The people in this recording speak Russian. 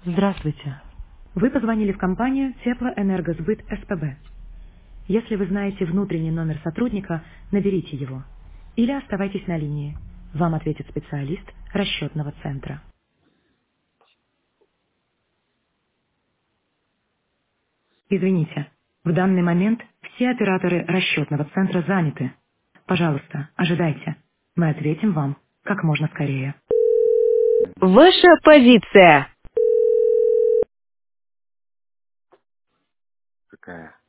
Здравствуйте. Вы позвонили в компанию Теплоэнергосбыт СПБ. Если вы знаете внутренний номер сотрудника, наберите его. Или оставайтесь на линии. Вам ответит специалист расчетного центра. Извините, в данный момент все операторы расчетного центра заняты. Пожалуйста, ожидайте. Мы ответим вам как можно скорее. Ваша позиция. Какая?